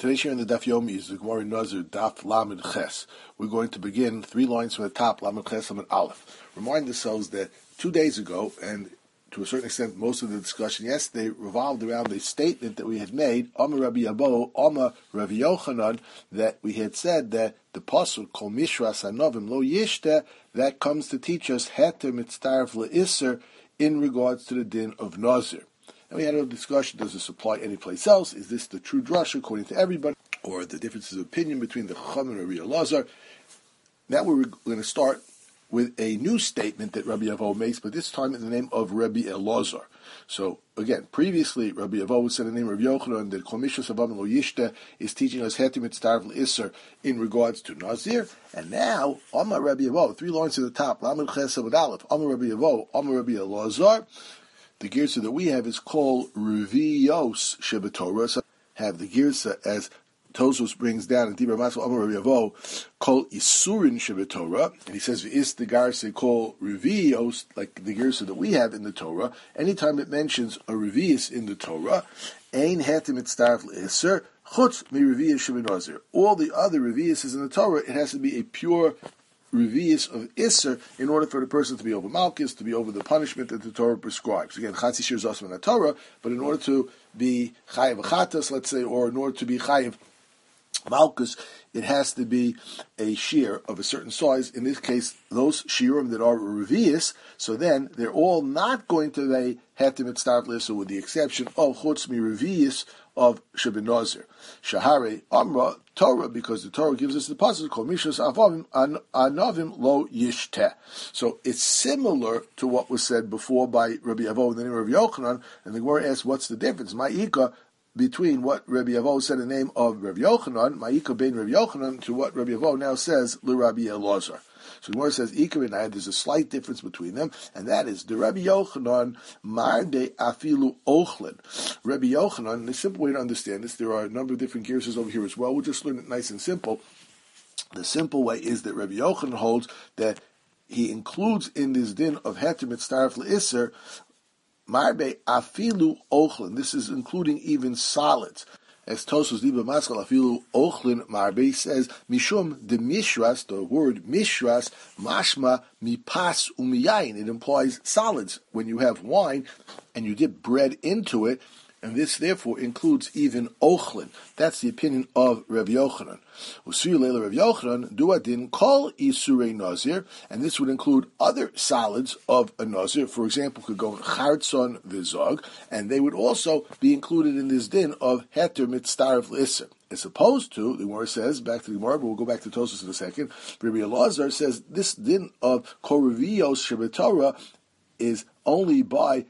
Today's share in the Daf Yomi is the Gemara in Nazir Daf Lamed Ches. We're going to begin 3 lines from the top, Lamed Ches Lamed Aleph. Remind ourselves that 2 days ago, and to a certain extent most of the discussion yesterday, revolved around the statement that we had made, Amar Rabbi Abo, Amar Rabbi Yochanan, that we had said that the pasuk Kol Mishras Hanovim Lo Yishte, that comes to teach us Heter Mitztaref Le'Isser in regards to the din of Nazir. And we had a discussion, does this apply anyplace else? Is this the true drush according to everybody? Or the differences of opinion between the Chacham and Rabbi Elazar? Now we're going to start with a new statement that Rabbi Avo makes, but this time in the name of Rabbi Elazar. So again, previously Rabbi Avo said in the name of Rabbi Yochanan that Kol Mishras Hanovim Lo Yishte is teaching us Heter Mitztaref Le'Isser in regards to Nazir. And now, Amar Rabbi Avo, 3 lines to the top, Lamed Ches Amud Aleph, Amar Rabbi Avo, Amar Rabbi Elazar. The girsa that we have is called Revios Shebetorah. So have the girsa as Tosfos brings down in Dibur Masel Amar Rabbi Avo, called Isurin Shebetorah, and he says is the garsa called Revios, like the girsa that we have in the Torah. Anytime it mentions a Revius in the Torah, Ein Heter Mitztaref Le'Isser Chutz Mi Revius Shebenazir. All the other Reviuses in the Torah, it has to be a pure Revius of Isser in order for the person to be over Malchus, to be over the punishment that the Torah prescribes. Again, Chatzi Shir is also in the Torah, but in order to be Chayiv Chatas, let's say, or in order to be Chayiv Malchus, it has to be a shear of a certain size. In this case, those shiurim that are revius, so then they're all not going to be Heter Mitztaref Le'Isser, with the exception of Chutz Mi Revius of Shebenazir. Shahare Amra Torah, because the Torah gives us the pasuk called Mishras Hanovim Lo Yishte. So it's similar to what was said before by Rabbi Avo in the name of Rabbi Yochanan, and the Gemara asks, what's the difference? Ma'ika between what Rabbi Avo said in the name of Rabbi Yochanan, Ma'ika bein Rabbi Yochanan, to what Rabbi Avo now says, L'Rabbi Elazar. So the Gemara says, Ikar and I, there's a slight difference between them, and that is, the Rabbi Yochanan, Marde Afilu Ochlin. Rabbi Yochanan, the simple way to understand this, there are a number of different gears over here as well, we'll just learn it nice and simple. The simple way is that Rabbi Yochanan holds that he includes in this din of Heter Mitztaref Le'Isser, Marbe Afilu Ochlin. This is including even solids. As Tosfos Dibur Masel Afilu Ochlin Marbe says, Mishum de Mishras, the word Mishras, Mashma Mipas Umiyayin. It implies solids. When you have wine and you dip bread into it, and this therefore includes even Ochlin. That's the opinion of Rabbi Yochanan. Usir Leila Rabbi Yochanan, Duadin Kol Isurei Nazir, and this would include other solids of a Nazir. For example, could go in Chartzon Vizog, and they would also be included in this din of Heter Mitztaref Le'Isser. As opposed to, the Gemara says, back to the Gemara, but we'll go back to Tosfos in a second, Rabbi Elazar says this din of Kol Revios Shebetorah is only by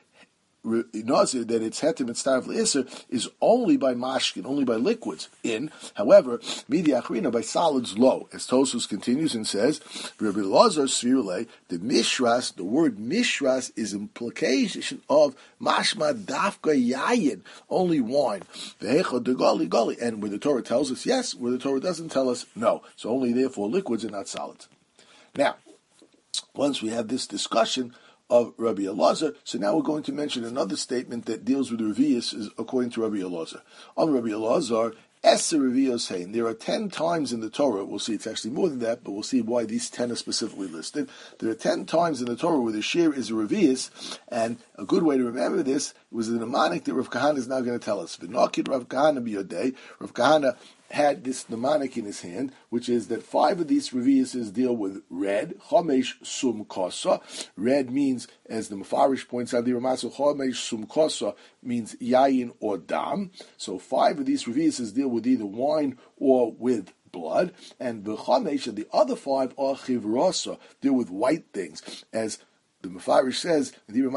Nazir, that it's Heter Mitztaref Le'Isser, is only by mashkin, only by liquids in. However, Midi Achrina, by solids low. As Tosfos continues and says, Rabbi Elazar Svirule, the Mishras, the word Mishras is implication of Mashma Dafka Yayin, only wine. Vehecha de Gali Gali, and where the Torah tells us yes, where the Torah doesn't tell us no. So only therefore liquids and not solids. Now, once we have this discussion of Rabbi Elazar, so now we're going to mention another statement that deals with Revius, is according to Rabbi Elazar. On Rabbi Elazar, Eser Revios Hein. There are 10 times in the Torah, we'll see it's actually more than that, but we'll see why these 10 are specifically listed. There are 10 times in the Torah where the shear is a Revius, and a good way to remember this was the mnemonic that Rav Kahana is now going to tell us. V'nokid Rav Kahana b'yodei. Rav Kahana had this mnemonic in his hand, which is that 5 of these reviuses deal with red. Chomesh sum kosa. Red means, as the Mefarish points out, the Ramasu, chomesh sum kosa means yayin or dam. So 5 of these reviuses deal with either wine or with blood. And the chomesh, and the other 5 are chivrosa, deal with white things, as the Mefarish says,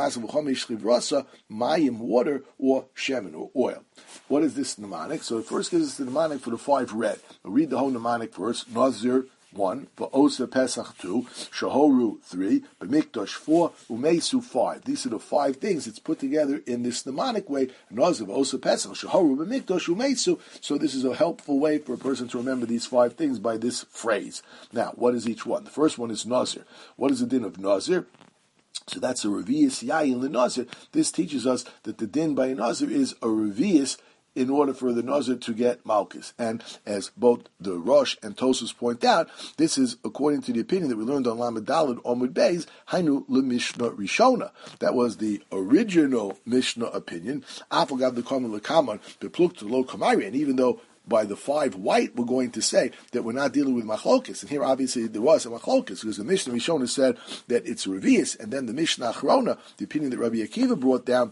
mayim, water, or shemen, or oil. What is this mnemonic? So it first gives us the mnemonic for the 5 red. We'll read the whole mnemonic first. Nazir 1, Va'osa Pesach 2, Shahoru 3, B'mikdash 4, Umesu 5. These are the 5 things it's put together in this mnemonic way. Nazir, Va'osa Pesach, Shahoru, B'mikdash, Umesu. So this is a helpful way for a person to remember these 5 things by this phrase. Now, what is each one? The first one is Nazir. What is the din of Nazir? So that's a revius yayin l'nazir. This teaches us that the din by a nazir is a revius in order for the Nazir to get Malchus. And as both the Rosh and Tosfos point out, this is according to the opinion that we learned on Lamed Daled Omud Beis, Hainu LeMishnah Rishona. That was the original Mishnah opinion. Afagav the Kaman Lekaman, Bepluk to Lo Kamari, and even though by the 5 white, we're going to say that we're not dealing with machlokes. And here, obviously, there was a machlokes, because the Mishnah Rishona said that it's revius, and then the Mishnah Achrona, the opinion that Rabbi Akiva brought down,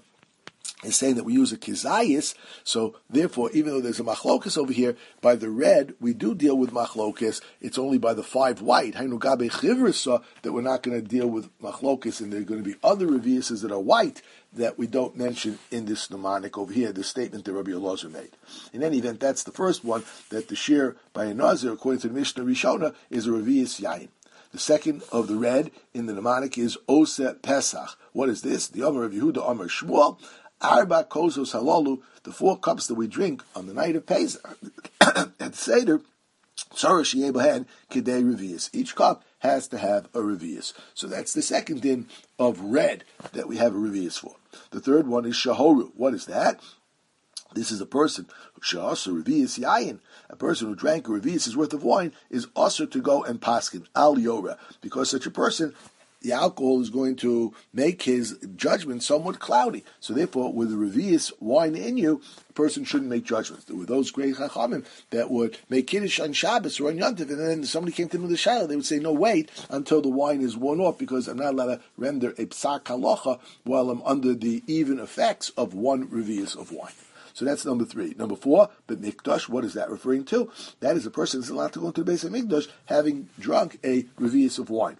is saying that we use a kizayis. So, therefore, even though there's a machlokes over here, by the red, we do deal with machlokes. It's only by the 5 white, Hainu Gabe Chivrisa, that we're not going to deal with machlokes, and there are going to be other reviuses that are white that we don't mention in this mnemonic over here, the statement that Rabbi Elazar made. In any event, that's the first one, that the shear by a Nazir, according to the Mishnah Rishona, is a revius yain. The second of the red in the mnemonic is Ose Pesach. What is this? The Omer of Yehuda, Omer Shmuel, Arba Kozos Halalu, the 4 cups that we drink on the night of Pesach. At Seder, Tzara Sheyeh Kedei Revius. Each cup has to have a revius. So that's the second din of red that we have a revius for. The third one is Shahoru. What is that? This is a person, Sha'asa Revius Yayin, a person who drank a revius' worth of wine, is also to go and paskin, al yora, because such a person, the alcohol is going to make his judgment somewhat cloudy. So therefore, with the revius wine in you, a person shouldn't make judgments. There were those great chachamim that would make kiddush on Shabbos or on Yom Tov, and then somebody came to them with a shiloh, they would say, no, wait until the wine is worn off, because I'm not allowed to render a psak halacha while I'm under the even effects of one revius of wine. So that's number 3. Number 4, but mikdash, what is that referring to? That is a person who's allowed to go into the base of mikdash having drunk a revius of wine.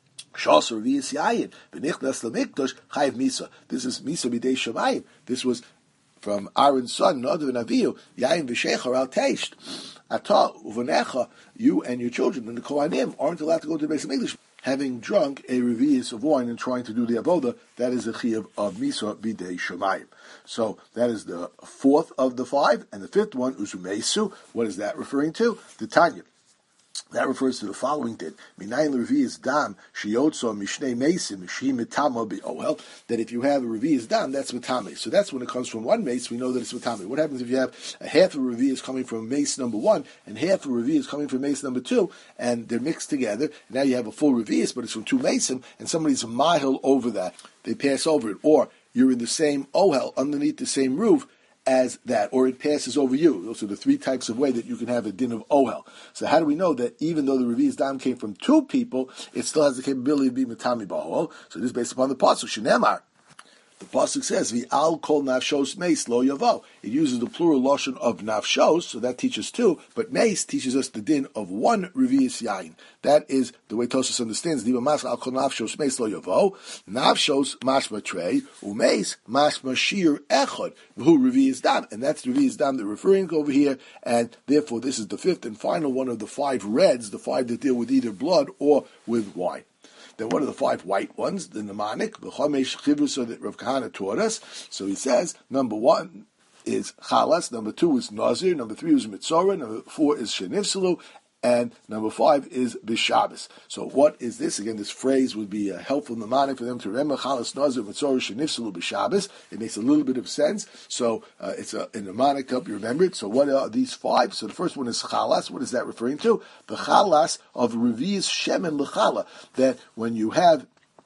Shas revius yayin, v'nichnas lemikdash chayiv misa. This is misa b'dei shamayim. This was from Aaron's son, Nadav and Avihu, yayin v'shechar al teisht. Ata uvanecha, you and your children and the Kohanim aren't allowed to go to the base of mikdash having drunk a revius of wine and trying to do the avoda. That is a chiyuv of misa b'dei shamayim. So that is the 4th of the 5, and the 5th one, uzumesu. What is that referring to? The Tanya. That refers to the following din. Minayin revius dam shiyotzo mishnei mesim shi mitama be'ohel. That if you have a revius dam, that's mitame. So that's when it comes from one mace, we know that it's mitame. What happens if you have a half of revius coming from mace number 1 and half of revius coming from mace number 2, and they're mixed together? Now you have a full revius, but it's from 2 mason, and somebody's a mahil over that. They pass over it, or you're in the same ohel underneath the same roof as that, or it passes over you. Those are the 3 types of way that you can have a din of ohel. So how do we know that even though the revius dam came from 2 people, it still has the capability of being mitami ba'ohel? So this is based upon the pasuk Shenemar. The pasuk says, "V'al kol nafshos meis lo yavo." It uses the plural lashon of nafshos, so that teaches 2. But meis teaches us the din of 1 revius yain. That is the way Tosfos understands. Diva mas al kol nafshos meis lo yavo. Nafshos mashma trei umeis mashma shir echad who revius dam, and that's the revius dam they're referring to over here. And therefore, this is the 5th and final one of the 5 reds, the 5 that deal with either blood or with wine. Then what are the 5 white ones? The mnemonic, the chomesh chivrusa that Rav Kahana taught us. So he says, number 1 is chalas, number 2 is nazir, number 3 is mitzorah, number 4 is shenifsalu, and number 5 is bishabas. So what is this? Again, this phrase would be a helpful mnemonic for them to remember chalas, nazir, mitzorah, shenifsalu, bishabas. It makes a little bit of sense. So it's a mnemonic to help you remember it. So what are these 5? So the first one is chalas. What is that referring to? The chalas of revius shemen lechala. That when you have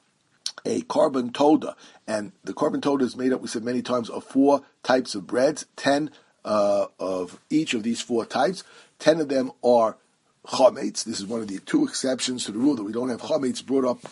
a carbon toda, and the carbon toda is made up, we said many times, of 4 types of breads, 10 of each of these 4 types. 10 of them are chametz. This is one of the 2 exceptions to the rule that we don't have chametz brought up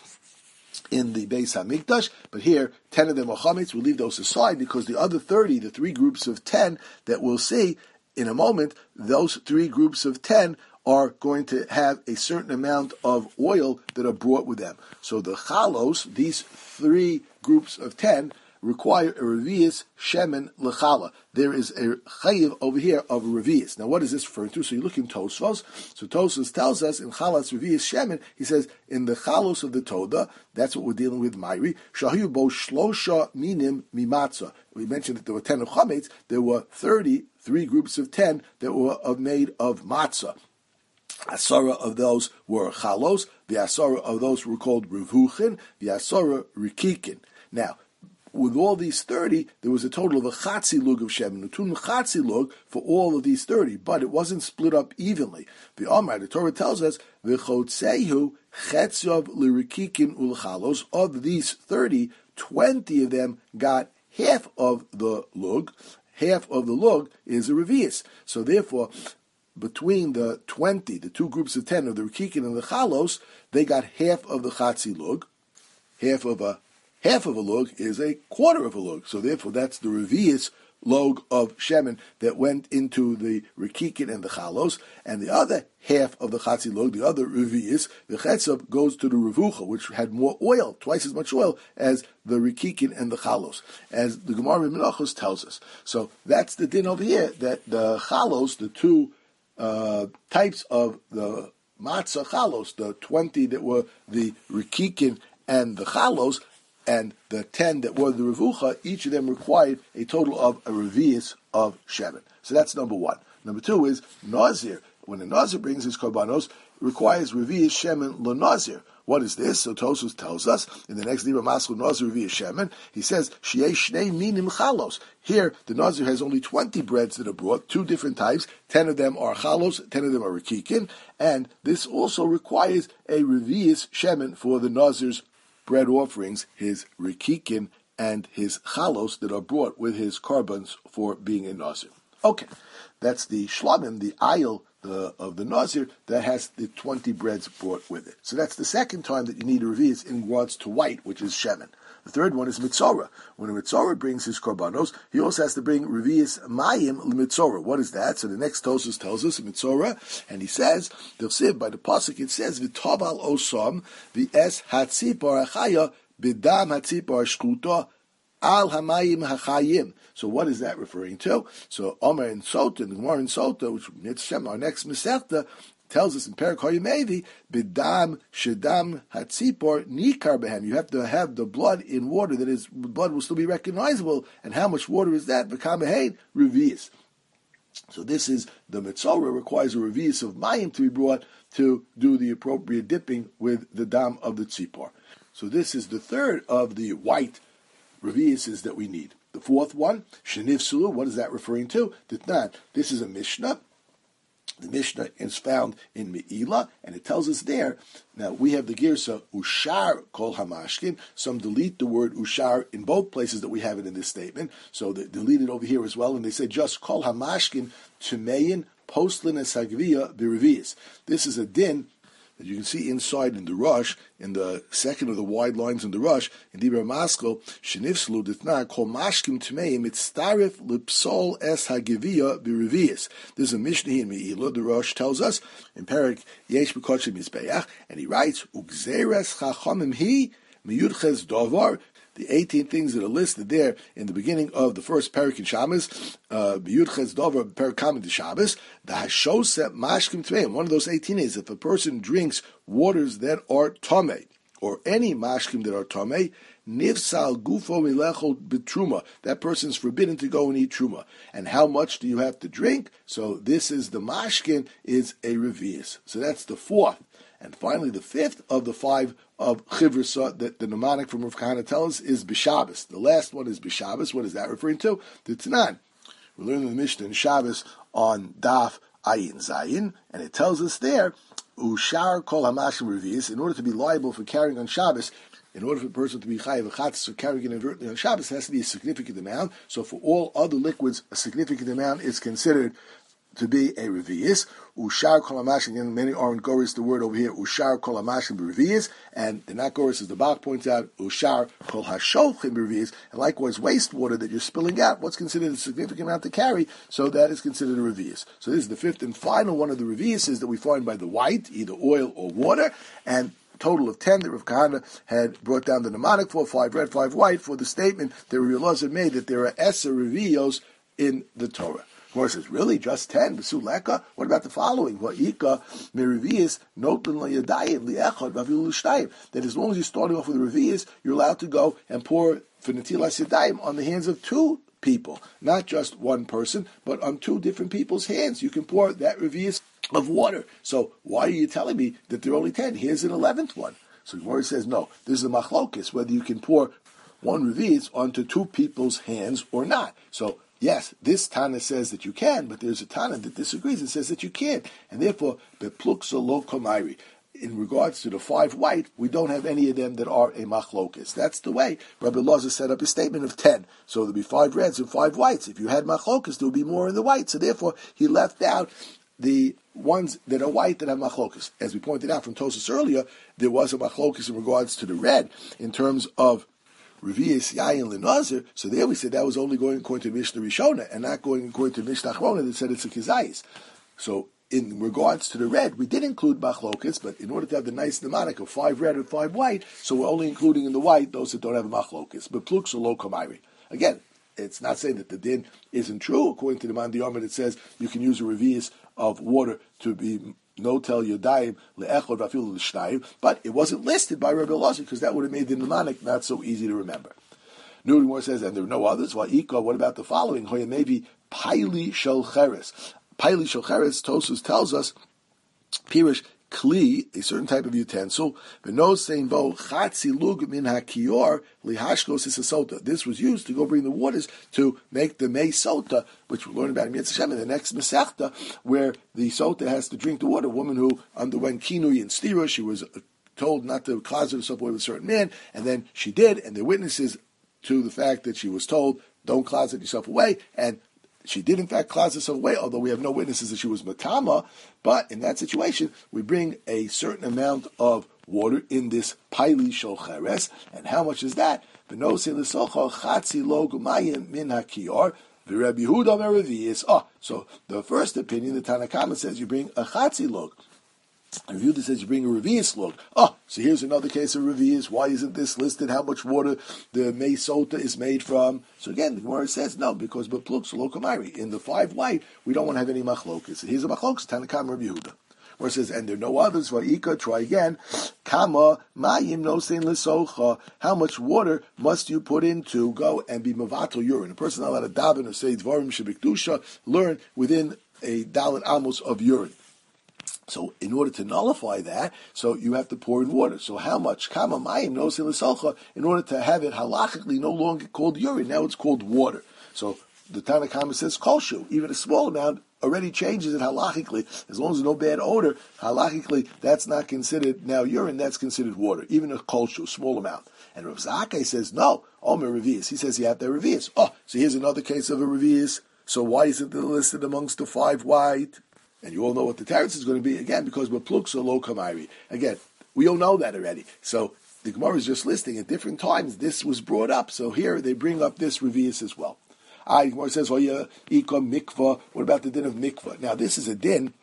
in the Beis HaMikdash, but here 10 of them are chametz. We'll leave those aside because the other 30, the 3 groups of 10 that we'll see in a moment, those 3 groups of 10 are going to have a certain amount of oil that are brought with them. So the chalos, these 3 groups of 10, require a revius shemen lechala. There is a chayiv over here of a revius. Now, what is this referring to? So you look in Tosfos. So Tosfos tells us in chalas revius shemen, he says in the chalos of the toda, that's what we're dealing with. Myri shahiyu bo shlosha minim mimatzah. We mentioned that there were 10 of chametz. There were 33 groups of 10 that were made of matzah. Asara of those were chalos. The asara of those were called revuchin. The asara rikikin. Now, with all these 30, there was a total of a chatzi lug of shemen, utun chatzi lug for all of these 30, but it wasn't split up evenly. The Amar, the Torah tells us, v'chotzehu chetzyav lirikikin ulchalos. Of these 30, 20 of them got half of the lug. Half of the lug is a revius. So therefore, between the 20, the two groups of 10 of the rikikin and the chalos, they got half of the chatzi lug. Half of a lug is a quarter of a lug. So therefore, that's the revius log of shemen that went into the rikikin and the chalos, and the other half of the chatzi log, the other revius, the chetzav, goes to the revucha, which had more oil, twice as much oil as the rikikin and the chalos, as the Gemara in Menachos tells us. So that's the din over here, that the chalos, the two types of the matzah chalos, the 20 that were the rikikin and the chalos, and the 10 that were the revucha, each of them required a total of a revius of shemen. So that's number one. Number two is nazir. When a nazir brings his korbanos, requires revius shemen lenazir. What is this? So Tosfos tells us in the next Libra Maskul Nazir revius shemen. He says shei shnei minim chalos. Here the nazir has only 20 breads that are brought, two different types. 10 of them are chalos, 10 of them are rikikin, and this also requires a revius shemen for the nazir's bread offerings, his rikikin and his chalos that are brought with his carbons for being a nazir. Okay, that's the shlamim, the aisle of the nazir that has the 20 breads brought with it. So that's the second time that you need a revius in regards to white, which is shemen. The third one is mitzorah. When a mitzorah brings his korbanos, he also has to bring revius mayim l'mitzorah. What is that? So the next Tosfos tells us mitzorah, and he says, they'll say by the pasuk it says v'toval osam v'es hatzipor achaya b'dam hatzipor shkuta al hamayim hachayim. So what is that referring to? So Omer and Sota, the Gemara in Sota, which is our next Masechta, tells us in Perek Hayamevi, b'dam shedam hatzipor nikar behem. You have to have the blood in water, that is, blood will still be recognizable. And how much water is that? V'kamehein revius. So this is, the mitzorah requires a revius of mayim to be brought to do the appropriate dipping with the dam of the tzipor. So this is the third of the white reviuses that we need. The fourth one, sheniv sulu, what is that referring to? This is a Mishnah. The Mishnah is found in Me'ilah, and it tells us there, now we have the girsa, ushar kol hamashkin. Some delete the word ushar in both places that we have it in this statement, so they delete it over here as well, and they say just kol hamashkin tumeyin postlin and sagviya b'revius. This is a din that you can see inside in the Rush, in the second of the wide lines in the Rush, in Dibra Maskal, Shenifslu Ditna, Kol Mashkim Tmeim, Mitztarif Lipsol Es Hagivia B'Revius. There's a Mishnah in Me'ilah, the Rush tells us, in Perek Yesh B'Kodesh Mizbeach, and he writes, Ugzeres Chachamim Hi, Miyudches Dovar, the 18 things that are listed there in the beginning of the first Perek in Shabbos, B'Yudches Dover Perek Kamen to Shabbos, the Hashoseh Mashkim Tmeim. One of those 18 is if a person drinks waters that are Tomei, or any Mashkim that are Tomei, Nifsal Gufo Milechol B'Truma. That person's forbidden to go and eat Truma. And how much do you have to drink? So this is the Mashkin, is a Revius. So that's the fourth. And finally, the fifth of the five of Chivrisa that the mnemonic from Rav Kahana tells us is B'Shabbos. The last one is B'Shabbos. What is that referring to? The Tanan. We learn the Mishnah in Shabbos on Daf Ayin Zayin, and it tells us there, Ushar Kol Hamashim Revius, in order to be liable for carrying on Shabbos, in order for a person to be chayav v'chatzis or carrying inadvertently on Shabbos, it has to be a significant amount. So for all other liquids, a significant amount is considered to be a revius. Ushar kol hamashim, and many aren't goris the word over here, ushar kol hamashim revius, and the not goris, as the Bach points out, ushar kol hashofchim revius, and likewise wastewater that you're spilling out, what's considered a significant amount to carry, so that is considered a revius. So this is the fifth and final one of the reviuses that we find by the white, either oil or water, and total of 10 that Rav Kahana had brought down the mnemonic for, 5 red, 5 white, for the statement that Rav Elazar made that there are Eser revios in the Torah. Gemara says, really, just 10? B'suleka? What about the following? Va'ika merivius noten layadayim liechad vavilu l'shtayim. That as long as you're starting off with revius, you're allowed to go and pour for netilas yadayim on the hands of 2 people, not just one person, but on 2 different people's hands. You can pour that revius of water. So why are you telling me that there are only 10? Here's an 11th one. So Gemara says, no, this is a machlokis, whether you can pour one revius onto two people's hands or not. So, yes, this Tana says that you can, but there's a Tana that disagrees and says that you can't. And therefore, bepluksa lo komairi. In regards to the 5 white, we don't have any of them that are a machlokis. That's the way Rabbi Elazar set up his statement of 10. So there'll be 5 reds and 5 whites. If you had machlokis, there would be more in the white. So therefore, he left out the ones that are white that have machlokis. As we pointed out from Tosas earlier, there was a machlokis in regards to the red in terms of Revius Yayin Lenazir. So there we said that was only going according to Mishnah Rishona and not going according to Mishnah Achrona that said it's a kizayis. So in regards to the red, we did include machlokis, but in order to have the nice mnemonic of 5 red and 5 white, so we're only including in the white those that don't have a machlokis. But pluksa lo kamairi. Again, it's not saying that the din isn't true. According to the Man Diyarmid, it says you can use a revius of water to be notel yodayim le'echod v'afilu l'shnayim, but it wasn't listed by Rabbi Elazar because that would have made the mnemonic not so easy to remember. Nuri says, and there are no others. What about the following? Hoya maybe paili shel cheres. Paili shel cheres, Tosfos tells us, pirish kli, a certain type of utensil, v'no sein bo chatzi lug min hakior lihashkos isasota. This was used to go bring the waters to make the mei sota, which we'll learn about in Mitzvah Shem in the next Masechta, where the sota has to drink the water. A woman who underwent kinui and stira, she was told not to closet herself away with a certain man, and then she did, and the witnesses to the fact that she was told, don't closet yourself away, and she did, in fact, closet herself away, although we have no witnesses that she was matama. But in that situation, we bring a certain amount of water in this paili shel cheres. And how much is that? So the first opinion, the Tanna Kama says you bring a chatzi log. A review that says you bring a revius log. So here's another case of revius. Why isn't this listed? How much water the mei sota is made from? So again, the Gemara says no, because bepluksa lo kamairi. In the 5 white, we don't want to have any machlokas. Here's a machlokas, Tanna Kama Rabbi Yehuda. Where it says, and there are no others. Va'ika, try again. Kama mayim nosein lesocha. How much water must you put in to go and be mavato urine? A person not allowed to daven or say dvarim shebikdusha, learn within a dalet amos of urine. So in order to nullify that, so you have to pour in water. So how much? Kama mayim nosein lesocha. In order to have it halachically no longer called urine, now it's called water. So the Tanna Kama says kolshu, even a small amount already changes it halachically. As long as there's no bad odor, halachically that's not considered now urine, that's considered water, even a kolshu, small amount. And Rav Zakkai says, no, omer revius. He says you have to have revius. So here's another case of a revius. So why isn't it listed amongst the 5 white? And you all know what the teretz is going to be, again, because we're pluksa lo kamairi. Again, we all know that already. So the Gemara is just listing at different times this was brought up. So here they bring up this revius as well. The Gemara says, mikvah. What about the din of mikvah? Now, this is a din,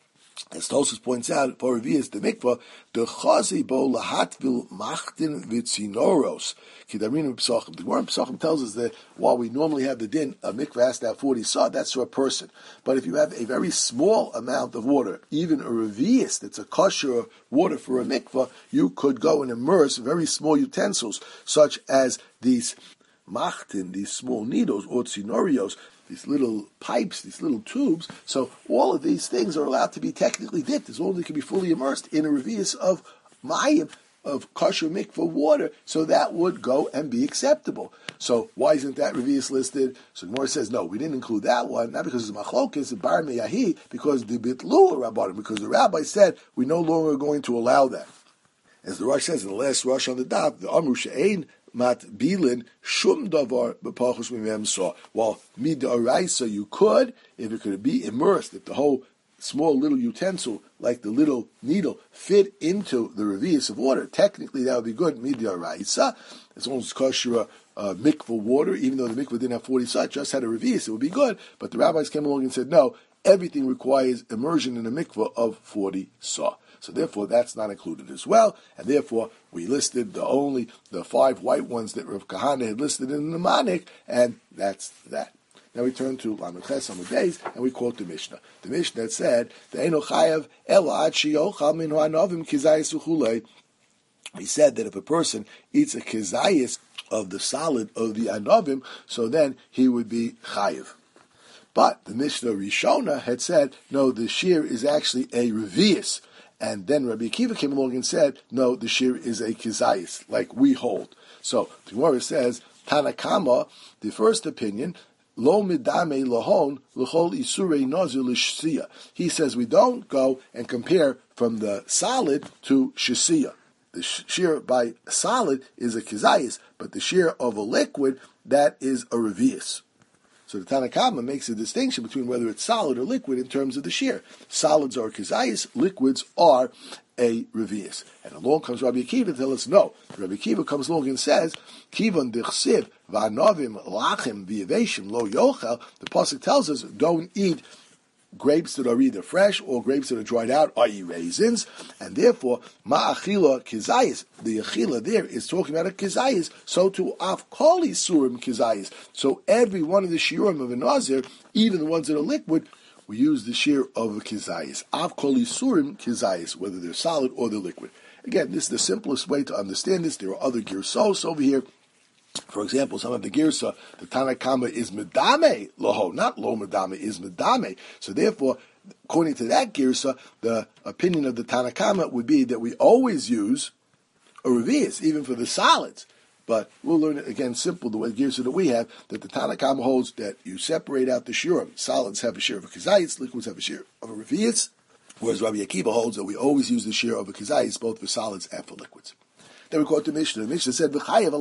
as Tosfos points out, for revius the mikvah, the chazi bo lahatvil machtin vitzinoros. Kidarin Pesachim. The Gemara in Pesachim tells us that while we normally have the din, a mikvah has to have 40 sah, that's for a person. But if you have a very small amount of water, even a revius that's a kosher water for a mikvah, you could go and immerse very small utensils, such as these machtin, these small needles, or tzinorios, these little pipes, these little tubes. So all of these things are allowed to be technically dipped, as long as they can be fully immersed in a revius of mayim, of kosher mikvah water, so that would go and be acceptable. So why isn't that revius listed? So Gemara says, no, we didn't include that one, not because it's machlokes, it's bar meyahi, because the bitlu rabbanim, because the rabbi said we no longer are going to allow that. As the Rosh says in the last Rosh on the daf, the Amru she'ein mat bilin shum davar b'pachos mimem saw. While midaraisa you could, if it could be immersed, if the whole small little utensil, like the little needle, fit into the revius of water, technically that would be good, midaraisa, as long as it's kosher mikvah water, even though the mikvah didn't have 40 sah, just had a revius, it would be good. But the rabbis came along and said, no, everything requires immersion in a mikvah of 40 sah. So therefore, that's not included as well, and therefore we listed the 5 white ones that Rav Kahana had listed in the mnemonic, and that's that. Now we turn to Lamed Ches Amud Beis, and we quote the Mishnah. The Mishnah said, "Ve'eno chayav ela ad sheyochal min ha'anovim kizayis u'chulei." He said that if a person eats a kizayis of the solid of the anovim, so then he would be chayav. But the Mishnah Rishona had said, no, the shear is actually a revius. And then Rabbi Akiva came along and said, no, the shear is a kizayis, like we hold. So the Gemara says, Tanakama, the first opinion, lo midame lahon l'chol isurei nazir l'shisiya. He says we don't go and compare from the solid to shisiya. The shear by solid is a kizayis, but the shear of a liquid, that is a revius. So the Tanakama makes a distinction between whether it's solid or liquid in terms of the shear. Solids are kizayis, liquids are a revius. And along comes Rabbi Akiva to tell us no. Rabbi Akiva comes along and says, Kivan dichsiv v'anovim lachim v'yeveshim lo yochel. The pasuk tells us don't eat grapes that are either fresh or grapes that are dried out, i.e. raisins, and therefore, ma'achila kizayis, the achila there is talking about a kizayis, so to afkoli surim kizayis. So every one of the shiurim of a nazir, even the ones that are liquid, we use the shear of a kizayis. Avkoli surim kizayis, whether they're solid or they're liquid. Again, this is the simplest way to understand this. There are other girsos over here. For example, some of the girsa, the Tanakama is medame loho, not lo medame, is medame. So therefore, according to that girsa, the opinion of the Tanakama would be that we always use a revius, even for the solids. But we'll learn it again simple, the way girsa that we have, that the Tanakama holds that you separate out the shiurim. Solids have a shear of a kizayis, liquids have a shear of a revius, whereas Rabbi Akiva holds that we always use the shear of a kizayis, both for solids and for liquids. Then we quote the Mishnah. The Mishnah said,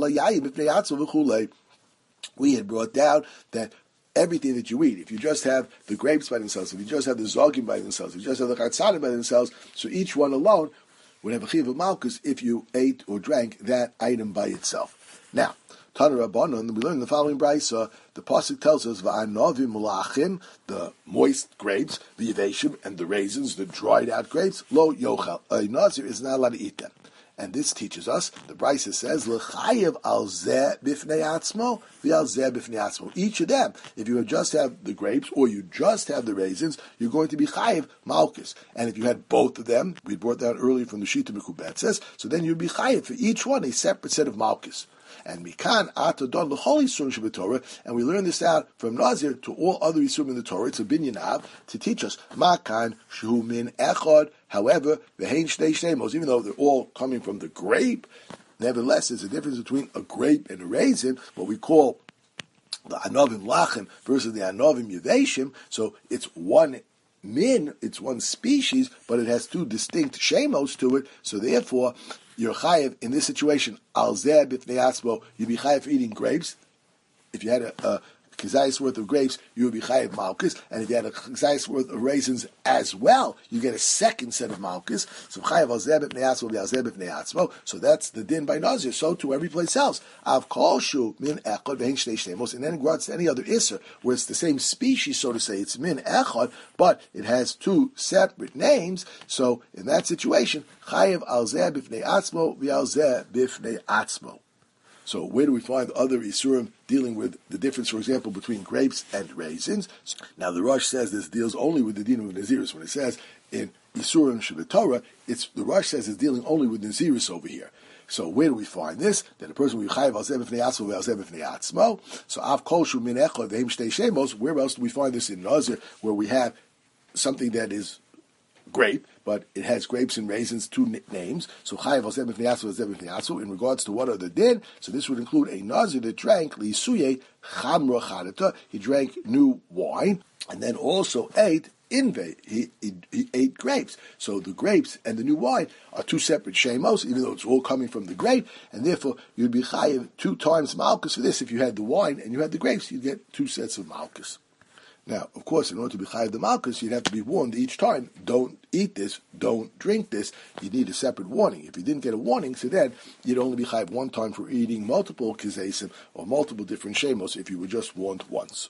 we had brought down that everything that you eat, if you just have the grapes by themselves, if you just have the zogim by themselves, if you just have the chatzanim by themselves, so each one alone would have a chiv of malchus if you ate or drank that item by itself. Now, Tana Rabbanon, we learn in the following brayso, the pasuk tells us, v'anovim mulachim, the moist grapes, the yeveshim, and the raisins, the dried out grapes, lo yochel. A nazir is not allowed to eat them. And this teaches us, the Brisa says, l'chayev al zeh bifnei atzmo, v'al zeh bifnei atzmo. Each of them, if you just have the grapes or you just have the raisins, you're going to be chayev malchus. And if you had both of them, we brought that earlier from the Shita Mekubetzes, so then you'd be chayev for each one a separate set of malchus. And mikan atadon l'chol yisurim shebetorah, and we learn this out from Nazir to all other yisurim in the Torah. It's a binyan to teach us makan shu min echad. However, v'hein shtei shtemos, even though they're all coming from the grape, nevertheless, there's a difference between a grape and a raisin, what we call the anovim lachim versus the anovim yeveshim. So it's one min, it's one species, but it has two distinct shemos to it. So therefore, you're chayev in this situation al zeh b'fnei atzmo. You'd be chayev for eating grapes. If you had a kizayis worth of grapes, you would be chayev malchus, and if you had a kizayis worth of raisins as well, you get a second set of malchus. So chayev al zeh b'fnei atzmo v'al zeh b'fnei atzmo. So that's the din by nazir. So to every place else, av kol shu min echad v'hein shtei shtemos, and then in regards to any other isser where it's the same species, so to say, it's min echad, but it has two separate names. So in that situation, chayev al zeh b'fnei atzmo v'al zeh b'fnei atzmo. So where do we find other isurim dealing with the difference, for example, between grapes and raisins? Now the Rosh says this deals only with the din of Nazirus. When it says in isurim shebetorah, the Rosh says it's dealing only with Nazirus over here. So where do we find this? That a person will be chayav al zeh b'fnei atzmo ve'al zeh b'fnei atzmo. So av kol shu min echad v'hem shtei shemos. Where else do we find this in Nazir, where we have something that is grape, but it has grapes and raisins, two names. So chayav al zeh b'fnei atzmo, zeh b'fnei atzmo. In regards to what are the din, so this would include a nazir that drank liisuye chamra charata. He drank new wine, and then also ate inve. He ate grapes. So the grapes and the new wine are two separate shemos, even though it's all coming from the grape, and therefore you'd be chayav 2 times malchus for this. If you had the wine and you had the grapes, you'd get 2 sets of malchus. Now, of course, in order to be chayav the malchus, you'd have to be warned each time, don't eat this, don't drink this. You need a separate warning. If you didn't get a warning, so then you'd only be chayav one time for eating multiple kizesim or multiple different shemos if you were just warned once.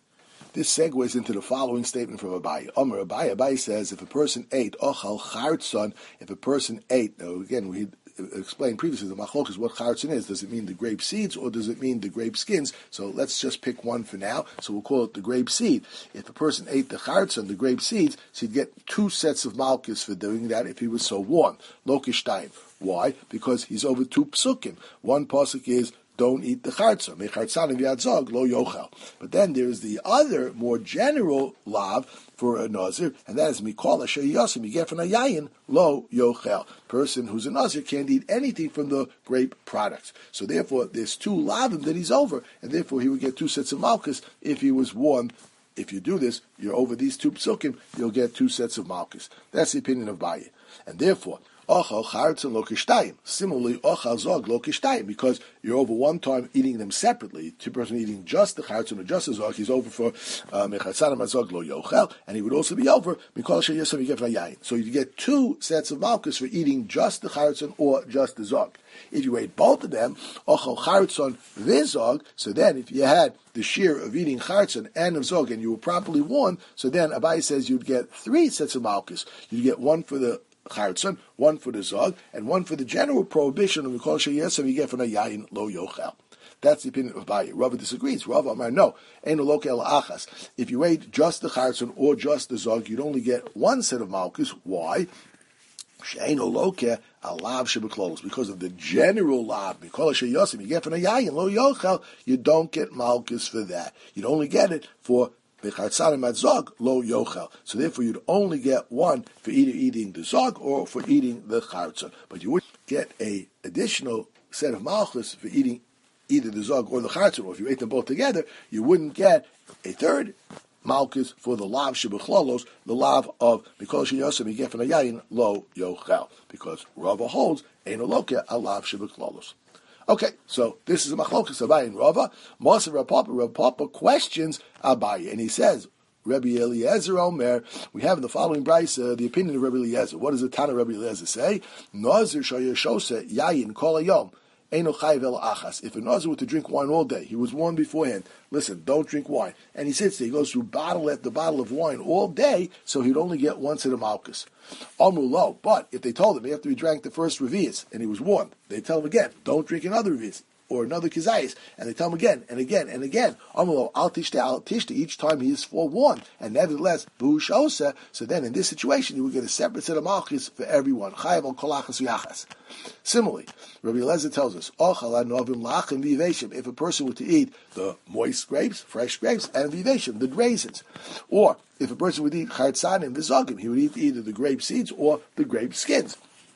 This segues into the following statement from Abaye. Abaye says, if a person ate ochal chartzon, if a person ate, now again, we explained previously, the machlok is what chartzon is. Does it mean the grape seeds or does it mean the grape skins? So let's just pick one for now. So we'll call it the grape seed. If a person ate the chartzon, the grape seeds, so he'd get 2 sets of malchus for doing that if he was so warned. Lokishtayim. Why? Because he's over 2 psukim. One pasuk is, don't eat the chartzon. Mechartzanim v'adzog lo yochel. But then there's the other, more general lav for a nazir, and that is mikol asher yasim yigefen hayayin lo yochel. Person who's a nazir can't eat anything from the grape products. So therefore, there's 2 lavim that he's over, and therefore he would get 2 sets of malchus if he was warned. If you do this, you're over these 2 psukim, you'll get 2 sets of malchus. That's the opinion of Baye. And therefore, ochal chartzon lo kishtayim. Similarly, ochal zog lo kishtayim, because you're over one time eating them separately. 2 person eating just the chartzon or just the zog, he's over for mechatzanim azog lo yochel, and he would also be over mikol sheyasam yigefen hayayin. So you get 2 sets of malchus for eating just the chartzon or just the zog. If you ate both of them, ochal chartzon v'zog, so then if you had the shear of eating chartzon and of zog, and you were properly warned, so then Abai says you'd get 3 sets of malchus. You'd get 1 for the chartzon, 1 for the zog, and 1 for the general prohibition of mikol sheyasam yigefen hayayin lo yochel. That's the opinion of Abai. Rava disagrees. Rava Amar, no. Eino loke el achas. If you ate just the chartzon or just the zog, you'd only get 1 set of malchus. Why? She'eino loke alav shebeklolos, because of the general lav, mikol sheyasim yigefen hayayin lo yochel, you don't get malchus for that. You'd only get it for bechartzanim adzog lo yochel. So therefore, you'd only get 1 for either eating the zog or for eating the chartzon. But you would get a additional set of malchus for eating either the zog or the chartzon. Or if you ate them both together, you wouldn't get a 3rd malchus for the lav shebechlolos, the lav of mikol sheyasem yigefen hayayin lo yochel, because Rava holds eino loke alav shebechlolos. Okay, so this is a machlokas Abai and Rava. Moshe Rav Papa questions Abai, and he says, Rabbi Eliezer Omer, we have in the following brisa the opinion of Rabbi Eliezer. What does the Tana Rabbi Eliezer say? Nazir shayashose yayin kol hayom. If a nazir were to drink wine all day, he was warned beforehand, listen, don't drink wine. And he sits there, he goes through bottle after bottle of wine all day, so he'd only get 1 set of malchus. Amru, but if they told him after he drank the first revius, and he was warned, they tell him again, don't drink another revius, or another kizayis, and they tell him again, and again, and again, Amru, al tishte, each time he is forewarned, and nevertheless, bu shosa, so then in this situation, you would get a separate set of malchus for everyone. Chayav al kolachas v'yachas. Similarly, Rabbi Eliezer tells us, if a person were to eat the moist grapes, fresh grapes, and vivation, the raisins, or if a person would eat chartzanim v'zogim, he would eat either the grape seeds or the grape skins,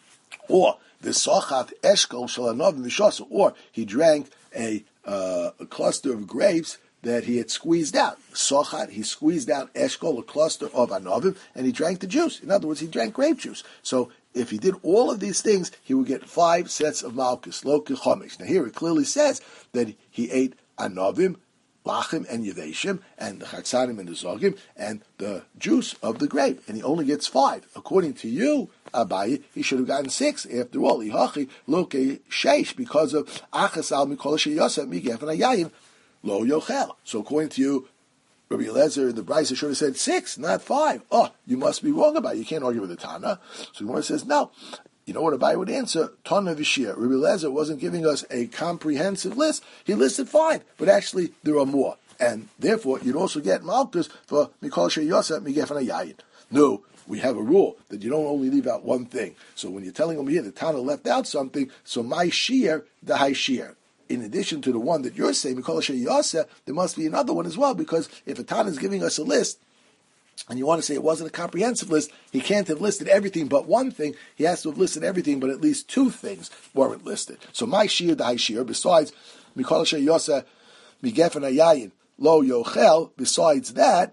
or the sochat eshkol shalanov v'shasa, or he drank a cluster of grapes that he had squeezed out. Sochat, he squeezed out eshkol, a cluster of anovim, and he drank the juice. In other words, he drank grape juice. So if he did all of these things, he would get 5 sets of malchus, lo kechomish. Now here it clearly says that he ate anovim, lachim, and yeveshim, and the chartzanim and the zogim, and the juice of the grape, and he only gets 5. According to you, Abaye, he should have gotten 6. After all, ihachi lo sheish, because of achas al mikol sheyasem migefen hayayin lo yochel. So according to you, Rabbi Eliezer in the Brisa should have said 6, not 5. Oh, you must be wrong about it. You can't argue with the Tana. So the Gemara says, no. You know what Abai would answer? Tana v'shir. Rabbi Eliezer wasn't giving us a comprehensive list. He listed 5, but actually there are more. And therefore, you'd also get malchus for mikol sheyasem migefen hayayin. No, we have a rule that you don't only leave out one thing. So when you're telling them here the Tana left out something, so my shear, the high shear. In addition to the one that you're saying, mikol sheyasem, there must be another one as well, because if a Tana is giving us a list, and you want to say it wasn't a comprehensive list, he can't have listed everything but one thing. He has to have listed everything, but at least 2 things weren't listed. So my shear, the high shear, besides mikol sheyasem migefen hayayin lo yochel, besides that,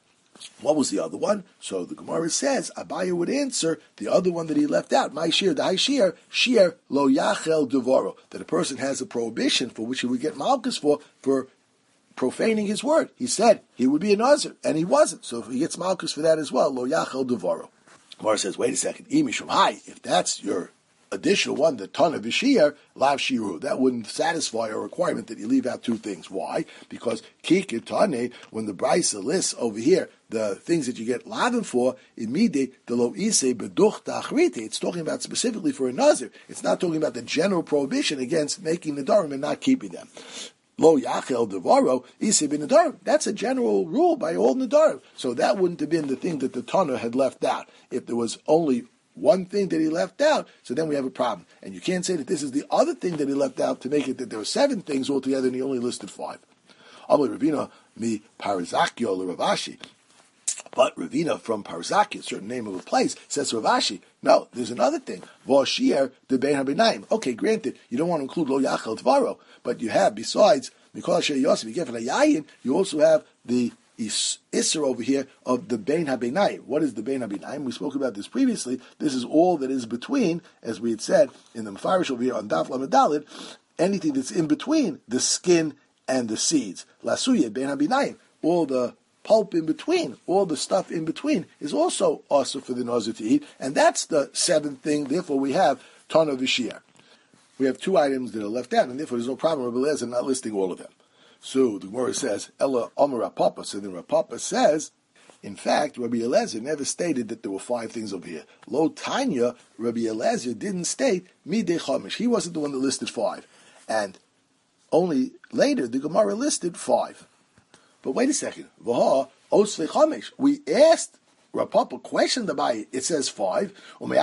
what was the other one? So the Gemara says, Abaye would answer the other one that he left out, my shear, the high shear, shear lo yachel devoro, that a person has a prohibition for which he would get malchus for profaning his word. He said he would be a nazir, and he wasn't. So if he gets malchus for that as well, lo yachel devoro. Gemara says, wait a second, imishum hai, if that's your additional one, the ton of Ishir, lav shiru, that wouldn't satisfy a requirement that you leave out 2 things. Why? Because kikitane, when the Brisa lists over here the things that you get lavin for, imide de lo ise beduch ta'achrite, it's talking about specifically for a nazir. It's not talking about the general prohibition against making the darim and not keeping them. Lo yachel devaro ise bin nadarim. That's a general rule by all nadarim. So that wouldn't have been the thing that the Tana had left out. If there was only one thing that he left out, so then we have a problem. And you can't say that this is the other thing that he left out to make it that there were 7 things altogether and he only listed 5. Amar Ravina mi Parzakio Ravashi. But Ravina from Parzaki, a certain name of a place, says to Ravashi, no, there's another thing. V'ashir de bein habinaim. Okay, granted, you don't want to include lo yachal tvaro, but you have, besides Mikol Asher Yosef, you get for the yayin, you also have the Isser over here of the bein habinaim. What is the bein habinaim? We spoke about this previously. This is all that is between, as we had said in the Mefarish over here on Daf Lamed Daled, anything that's in between the skin and the seeds. Lasuye bein habinaim. All the pulp in between, all the stuff in between, is also for the Nazir to eat, and that's the 7th thing. Therefore, we have Tana V'Shir. We have 2 items that are left out, and therefore there's no problem with Rabbi Eliezer not listing all of them. So the Gemara says, Ella Omer Rapapa. So then Rapapa says, in fact, Rabbi Eliezer never stated that there were 5 things over here. Lo Tanya, Rabbi Eliezer didn't state Midei Chomish. He wasn't the one that listed 5. And only later the Gemara listed 5. But wait a second. Vaha Osvei Chomesh. We asked Rapapa questioned about it. It says 5. My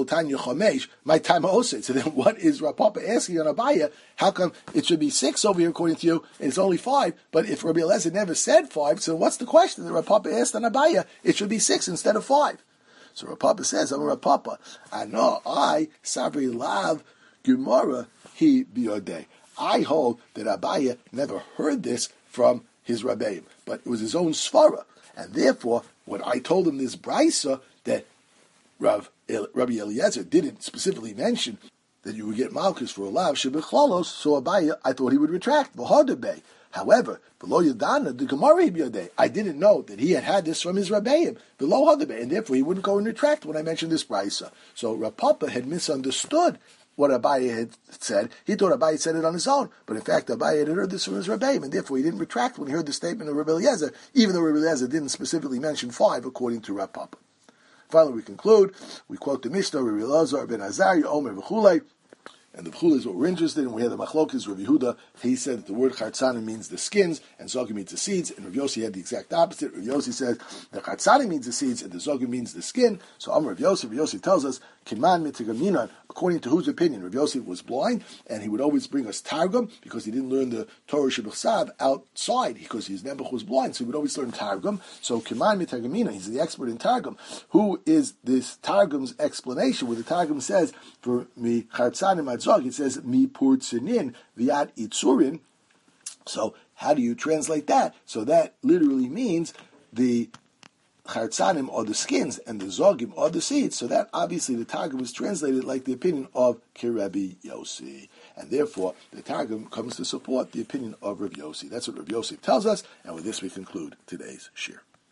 time also. So then, what is Rapapa asking on Abaya? How come it should be 6 over here according to you, and it's only 5? But if Rabbi Eliezer never said 5, so what's the question that Rapapa asked on Abaya? It should be 6 instead of 5. So Rapapa says, I'm a Rapapa. I know I Sabri Lav Gemara He Biodei. I hold that Abaya never heard this from his Rabbeim, but it was his own svara, and therefore, when I told him this brisa that Rabbi Eliezer didn't specifically mention that you would get malchus for a lav shebechalos, so Abaya, I thought he would retract v'hadabei. However, below Yadana, the Gemara Yodei, I didn't know that he had this from his Rabbeim below hadabei, and therefore he wouldn't go and retract when I mentioned this brisa. So Rav Papa had misunderstood what Abaye had said. He thought Abaye said it on his own, but in fact Abaye had heard this from his Rebbeim, and therefore he didn't retract when he heard the statement of Rabbi Eliezer, even though Rabbi Eliezer didn't specifically mention 5 according to Rav Papa. Finally, we conclude. We quote the Mishnah, Rabbi Elazar ben Azariah, Omer v'chulei, and the v'chulei is what we're interested in. We have the Machlokes, Rabbi Yehuda. He said that the word Chartzanim means the skins, and Zogim means the seeds, and Rabbi Yossi had the exact opposite. Rabbi Yossi says the Chartzanim means the seeds, and the Zogim means the skin. So Amar Rabbi Yossi tells us, Kiman mitigaminan, according to whose opinion? Rabbi Yossi was blind, and he would always bring us Targum, because he didn't learn the Torah Shebechsav outside, because his Nebuch was blind, so he would always learn Targum. So Kiman mitigaminan, he's the expert in Targum. Who is this Targum's explanation, where the Targum says, for mi Chartzanim adzog, it says mi purtzinin viat itzurin. So how do you translate that? So that literally means the Chartzanim are the skins and the Zogim are the seeds. So that obviously the Targum is translated like the opinion of Rabbi Yossi. And therefore the Targum comes to support the opinion of Rabbi Yossi. That's what Rabbi Yossi tells us, and with this we conclude today's shir.